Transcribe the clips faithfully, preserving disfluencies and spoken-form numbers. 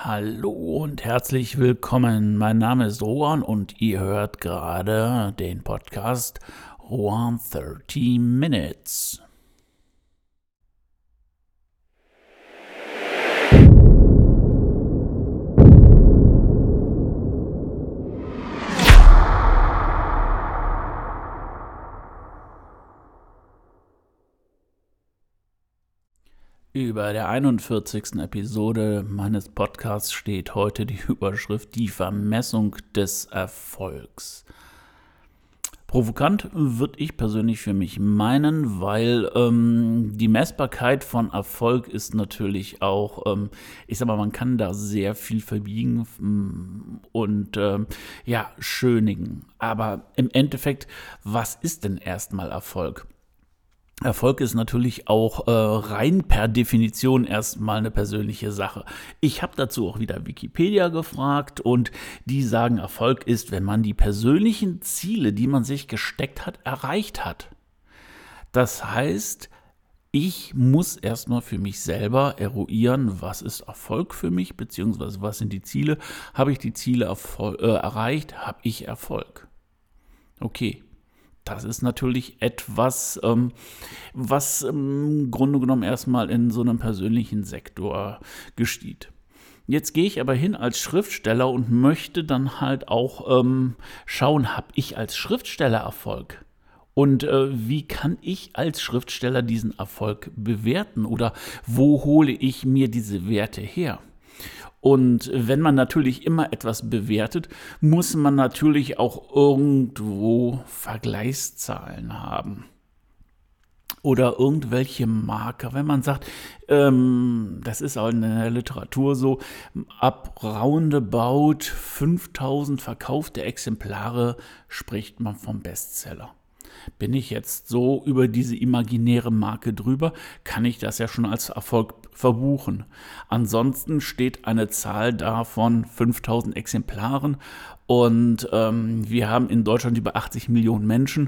Hallo und herzlich willkommen. Mein Name ist Rohan und ihr hört gerade den Podcast Rohan dreißig Minutes. Über der einundvierzigsten Episode meines Podcasts steht heute die Überschrift Die Vermessung des Erfolgs. Provokant würde ich persönlich für mich meinen, weil ähm, die Messbarkeit von Erfolg ist natürlich auch, ähm, ich sag mal, man kann da sehr viel verbiegen und ähm, ja, schönigen. Aber im Endeffekt, was ist denn erstmal Erfolg? Erfolg ist natürlich auch äh, rein per Definition erstmal eine persönliche Sache. Ich habe dazu auch wieder Wikipedia gefragt und die sagen, Erfolg ist, wenn man die persönlichen Ziele, die man sich gesteckt hat, erreicht hat. Das heißt, ich muss erstmal für mich selber eruieren, was ist Erfolg für mich, beziehungsweise was sind die Ziele. Habe ich die Ziele erfol- äh, erreicht, habe ich Erfolg. Okay. Das ist natürlich etwas, ähm, was im Grunde genommen erstmal in so einem persönlichen Sektor geschieht. Jetzt gehe ich aber hin als Schriftsteller und möchte dann halt auch ähm, schauen, habe ich als Schriftsteller Erfolg? Und äh, wie kann ich als Schriftsteller diesen Erfolg bewerten? Oder wo hole ich mir diese Werte her? Und wenn man natürlich immer etwas bewertet, muss man natürlich auch irgendwo Vergleichszahlen haben. Oder irgendwelche Marker. Wenn man sagt, ähm, das ist auch in der Literatur so, ab roundabout fünftausend verkaufte Exemplare spricht man vom Bestseller. Bin ich jetzt so über diese imaginäre Marke drüber, kann ich das ja schon als Erfolg verbuchen. Ansonsten steht eine Zahl da von fünftausend Exemplaren und ähm, wir haben in Deutschland über achtzig Millionen Menschen.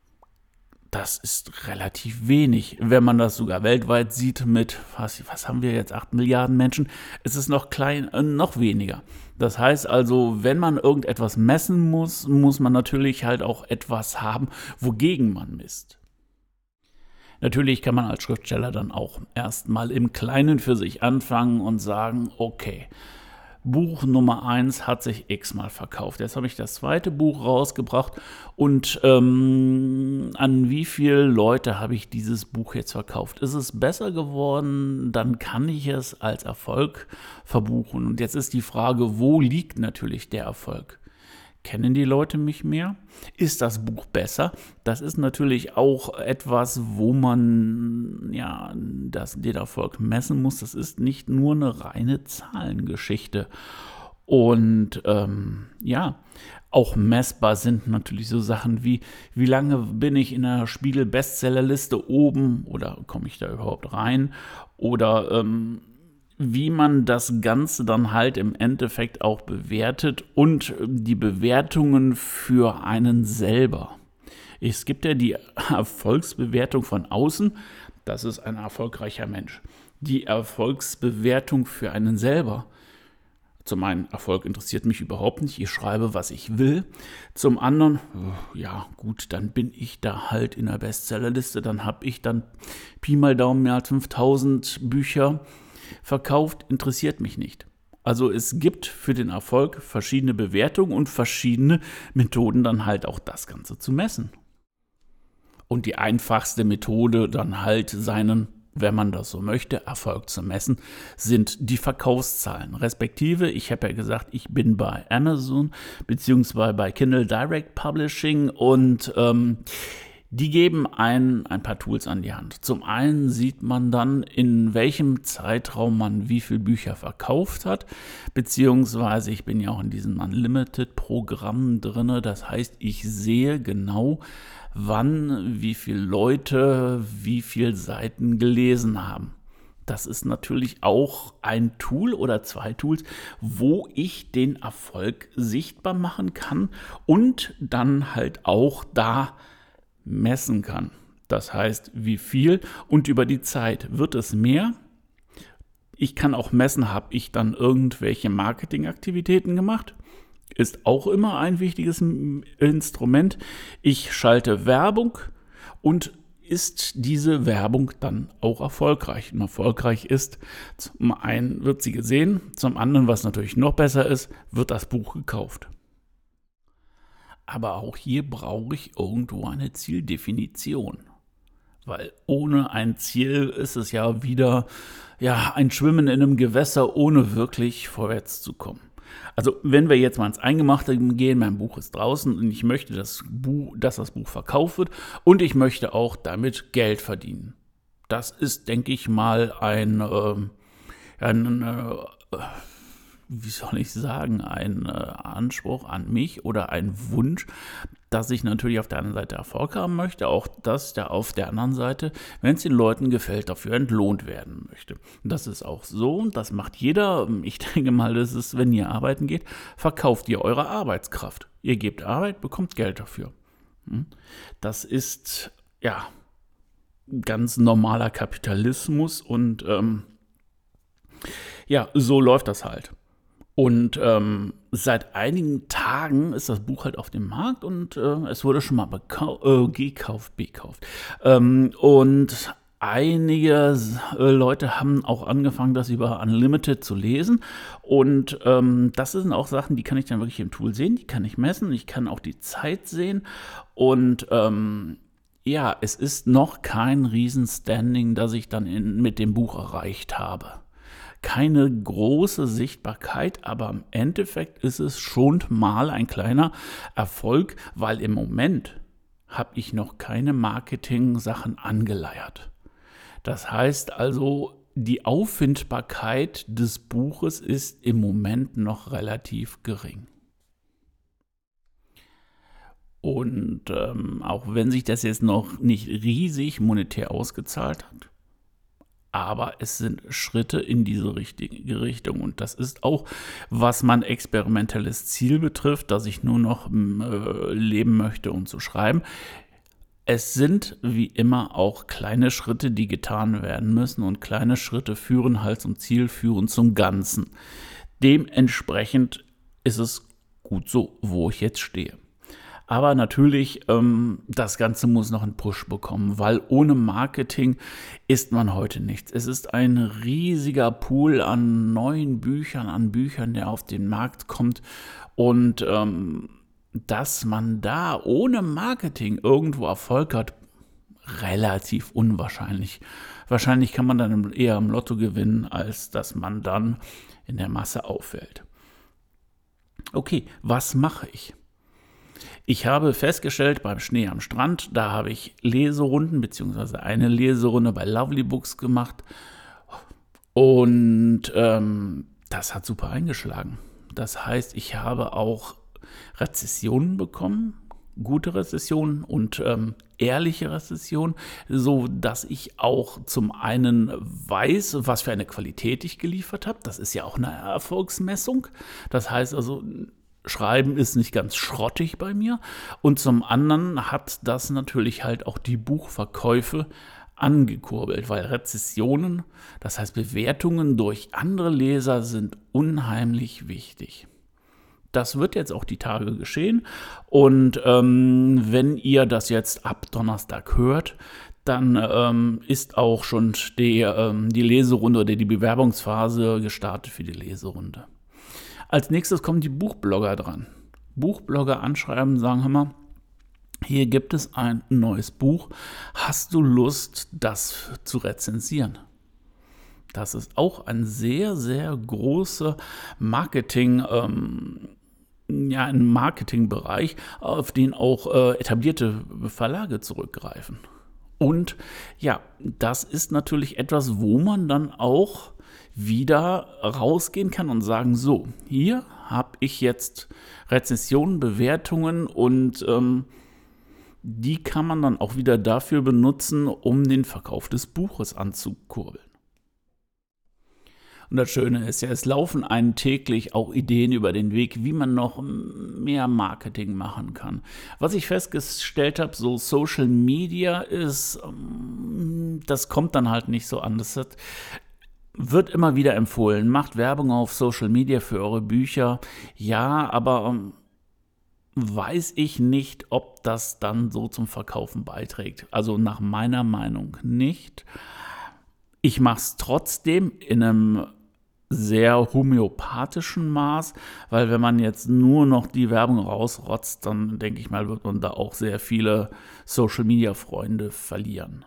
Das ist relativ wenig, wenn man das sogar weltweit sieht mit, was, was haben wir jetzt, acht Milliarden Menschen, es ist noch klein, äh, noch weniger. Das heißt also, wenn man irgendetwas messen muss, muss man natürlich halt auch etwas haben, wogegen man misst. Natürlich kann man als Schriftsteller dann auch erstmal im Kleinen für sich anfangen und sagen, okay, Buch Nummer eins hat sich x-mal verkauft. Jetzt habe ich das zweite Buch rausgebracht und ähm, an wie viele Leute habe ich dieses Buch jetzt verkauft? Ist es besser geworden, dann kann ich es als Erfolg verbuchen. Und jetzt ist die Frage, wo liegt natürlich der Erfolg? Kennen die Leute mich mehr? Ist das Buch besser? Das ist natürlich auch etwas, wo man ja das, den Erfolg messen muss. Das ist nicht nur eine reine Zahlengeschichte. Und ähm, ja, auch messbar sind natürlich so Sachen wie, wie lange bin ich in der Spiegel-Bestsellerliste oben oder komme ich da überhaupt rein? Oder ähm, wie man das Ganze dann halt im Endeffekt auch bewertet und die Bewertungen für einen selber. Es gibt ja die Erfolgsbewertung von außen, das ist ein erfolgreicher Mensch. Die Erfolgsbewertung für einen selber. Zum einen, Erfolg interessiert mich überhaupt nicht, ich schreibe, was ich will. Zum anderen, ja gut, dann bin ich da halt in der Bestsellerliste, dann habe ich dann Pi mal Daumen mehr als fünftausend Bücher verkauft, interessiert mich nicht. Also es gibt für den Erfolg verschiedene Bewertungen und verschiedene Methoden, dann halt auch das Ganze zu messen. Und die einfachste Methode, dann halt seinen, wenn man das so möchte, Erfolg zu messen, sind die Verkaufszahlen. Respektive, ich habe ja gesagt, ich bin bei Amazon beziehungsweise bei Kindle Direct Publishing und ähm, die geben ein, ein paar Tools an die Hand. Zum einen sieht man dann, in welchem Zeitraum man wie viele Bücher verkauft hat, beziehungsweise ich bin ja auch in diesem Unlimited-Programm drin. Das heißt, ich sehe genau, wann wie viele Leute wie viele Seiten gelesen haben. Das ist natürlich auch ein Tool oder zwei Tools, wo ich den Erfolg sichtbar machen kann und dann halt auch da messen kann. Das heißt, wie viel und über die Zeit. Wird es mehr? Ich kann auch messen, habe ich dann irgendwelche Marketingaktivitäten gemacht. Ist auch immer ein wichtiges Instrument. Ich schalte Werbung und ist diese Werbung dann auch erfolgreich? Und erfolgreich ist, zum einen wird sie gesehen, zum anderen, was natürlich noch besser ist, wird das Buch gekauft. Aber auch hier brauche ich irgendwo eine Zieldefinition. Weil ohne ein Ziel ist es ja wieder ja, ein Schwimmen in einem Gewässer, ohne wirklich vorwärts zu kommen. Also wenn wir jetzt mal ins Eingemachte gehen, mein Buch ist draußen und ich möchte, dass, Buch, dass das Buch verkauft wird und ich möchte auch damit Geld verdienen. Das ist, denke ich mal, ein, äh, ein äh, wie soll ich sagen, ein äh, Anspruch an mich oder ein Wunsch, dass ich natürlich auf der anderen Seite Erfolg haben möchte, auch dass der auf der anderen Seite, wenn es den Leuten gefällt, dafür entlohnt werden möchte. Und das ist auch so und das macht jeder. Ich denke mal, das ist, wenn ihr arbeiten geht, verkauft ihr eure Arbeitskraft. Ihr gebt Arbeit, bekommt Geld dafür. Das ist, ja, ganz normaler Kapitalismus und ähm, ja, so läuft das halt. Und ähm, seit einigen Tagen ist das Buch halt auf dem Markt und äh, es wurde schon mal bekau- äh, gekauft, bekauft. Ähm, und einige äh, Leute haben auch angefangen, das über Unlimited zu lesen. Und ähm, das sind auch Sachen, die kann ich dann wirklich im Tool sehen, die kann ich messen, ich kann auch die Zeit sehen. Und ähm, ja, es ist noch kein Riesenstanding, das ich dann in, mit dem Buch erreicht habe. Keine große Sichtbarkeit, aber im Endeffekt ist es schon mal ein kleiner Erfolg, weil im Moment habe ich noch keine Marketing-Sachen angeleiert. Das heißt also, die Auffindbarkeit des Buches ist im Moment noch relativ gering. Und ähm, auch wenn sich das jetzt noch nicht riesig monetär ausgezahlt hat, aber es sind Schritte in diese richtige Richtung. Und das ist auch, was mein experimentelles Ziel betrifft, dass ich nur noch äh, leben möchte und zu schreiben. Es sind wie immer auch kleine Schritte, die getan werden müssen. Und kleine Schritte führen halt zum Ziel, führen zum Ganzen. Dementsprechend ist es gut so, wo ich jetzt stehe. Aber natürlich, ähm, das Ganze muss noch einen Push bekommen, weil ohne Marketing ist man heute nichts. Es ist ein riesiger Pool an neuen Büchern, an Büchern, der auf den Markt kommt. Und ähm, dass man da ohne Marketing irgendwo Erfolg hat, relativ unwahrscheinlich. Wahrscheinlich kann man dann eher im Lotto gewinnen, als dass man dann in der Masse auffällt. Okay, was mache ich? Ich habe festgestellt, beim Schnee am Strand, da habe ich Leserunden, beziehungsweise eine Leserunde bei Lovely Books gemacht. Und ähm, das hat super eingeschlagen. Das heißt, ich habe auch Rezessionen bekommen, gute Rezessionen und ähm, ehrliche Rezessionen, so dass ich auch zum einen weiß, was für eine Qualität ich geliefert habe. Das ist ja auch eine Erfolgsmessung. Das heißt also, Schreiben ist nicht ganz schrottig bei mir und zum anderen hat das natürlich halt auch die Buchverkäufe angekurbelt, weil Rezensionen, das heißt Bewertungen durch andere Leser, sind unheimlich wichtig. Das wird jetzt auch die Tage geschehen und ähm, wenn ihr das jetzt ab Donnerstag hört, dann ähm, ist auch schon die, ähm, die Leserunde oder die Bewerbungsphase gestartet für die Leserunde. Als nächstes kommen die Buchblogger dran. Buchblogger anschreiben, sagen, hör mal, hier gibt es ein neues Buch. Hast du Lust, das zu rezensieren? Das ist auch ein sehr, sehr großer Marketing, ähm, ja, ein Marketingbereich, auf den auch äh, etablierte Verlage zurückgreifen. Und ja, das ist natürlich etwas, wo man dann auch wieder rausgehen kann und sagen, so, hier habe ich jetzt Rezensionen, Bewertungen und ähm, die kann man dann auch wieder dafür benutzen, um den Verkauf des Buches anzukurbeln. Und das Schöne ist ja, es laufen einem täglich auch Ideen über den Weg, wie man noch mehr Marketing machen kann. Was ich festgestellt habe, so Social Media ist, das kommt dann halt nicht so an. Das hat Wird immer wieder empfohlen, macht Werbung auf Social Media für eure Bücher. Ja, aber ähm, weiß ich nicht, ob das dann so zum Verkaufen beiträgt. Also nach meiner Meinung nicht. Ich mache es trotzdem in einem sehr homöopathischen Maß, weil wenn man jetzt nur noch die Werbung rausrotzt, dann denke ich mal, wird man da auch sehr viele Social-Media-Freunde verlieren.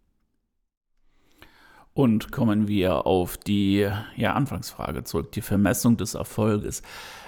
Und kommen wir auf die ja, Anfangsfrage zurück, die Vermessung des Erfolges.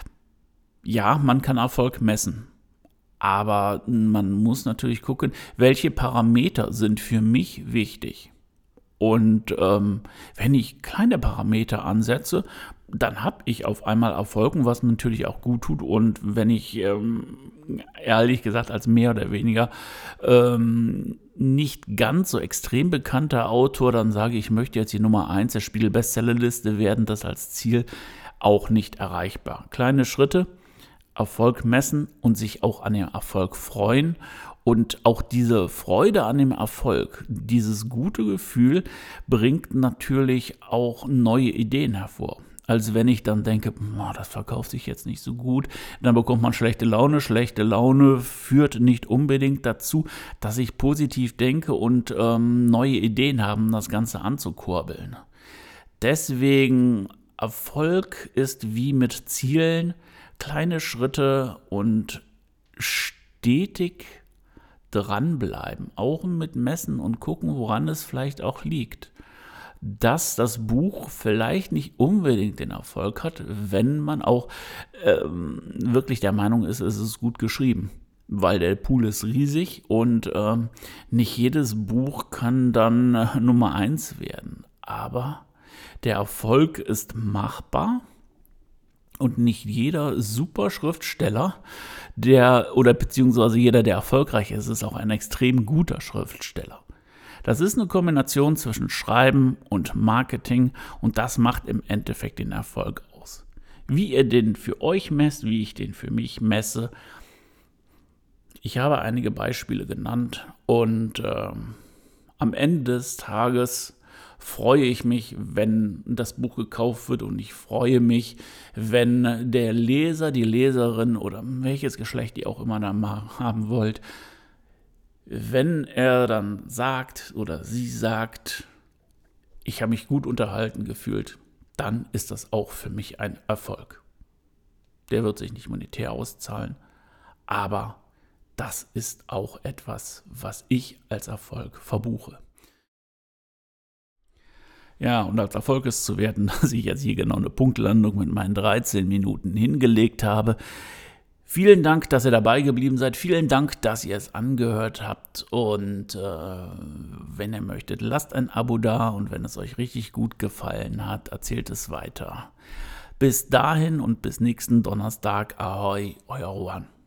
Ja, man kann Erfolg messen, aber man muss natürlich gucken, welche Parameter sind für mich wichtig. Und ähm, wenn ich kleine Parameter ansetze, dann habe ich auf einmal Erfolg, was mir natürlich auch gut tut. Und wenn ich ähm, ehrlich gesagt als mehr oder weniger ähm, nicht ganz so extrem bekannter Autor dann sage, ich möchte jetzt die Nummer eins der Spiegel-Bestsellerliste werden, das als Ziel auch nicht erreichbar. Kleine Schritte, Erfolg messen und sich auch an dem Erfolg freuen. Und auch diese Freude an dem Erfolg, dieses gute Gefühl, bringt natürlich auch neue Ideen hervor. Als wenn ich dann denke, oh, das verkauft sich jetzt nicht so gut, dann bekommt man schlechte Laune. Schlechte Laune führt nicht unbedingt dazu, dass ich positiv denke und ähm, neue Ideen habe, das Ganze anzukurbeln. Deswegen, Erfolg ist wie mit Zielen, kleine Schritte und stetig dranbleiben, auch mit Messen und gucken, woran es vielleicht auch liegt. Dass das Buch vielleicht nicht unbedingt den Erfolg hat, wenn man auch ähm, wirklich der Meinung ist, es ist gut geschrieben. Weil der Pool ist riesig und ähm, nicht jedes Buch kann dann äh, Nummer eins werden. Aber der Erfolg ist machbar. Und nicht jeder Superschriftsteller, der oder beziehungsweise jeder, der erfolgreich ist, ist auch ein extrem guter Schriftsteller. Das ist eine Kombination zwischen Schreiben und Marketing und das macht im Endeffekt den Erfolg aus. Wie ihr den für euch messt, wie ich den für mich messe, ich habe einige Beispiele genannt und äh, am Ende des Tages freue ich mich, wenn das Buch gekauft wird und ich freue mich, wenn der Leser, die Leserin oder welches Geschlecht ihr auch immer da mal haben wollt, wenn er dann sagt oder sie sagt, ich habe mich gut unterhalten gefühlt, dann ist das auch für mich ein Erfolg. Der wird sich nicht monetär auszahlen, aber das ist auch etwas, was ich als Erfolg verbuche. Ja, und als Erfolg ist zu werten, dass ich jetzt hier genau eine Punktlandung mit meinen dreizehn Minuten hingelegt habe. Vielen Dank, dass ihr dabei geblieben seid. Vielen Dank, dass ihr es angehört habt. Und äh, wenn ihr möchtet, lasst ein Abo da. Und wenn es euch richtig gut gefallen hat, erzählt es weiter. Bis dahin und bis nächsten Donnerstag. Ahoi, euer Rohan.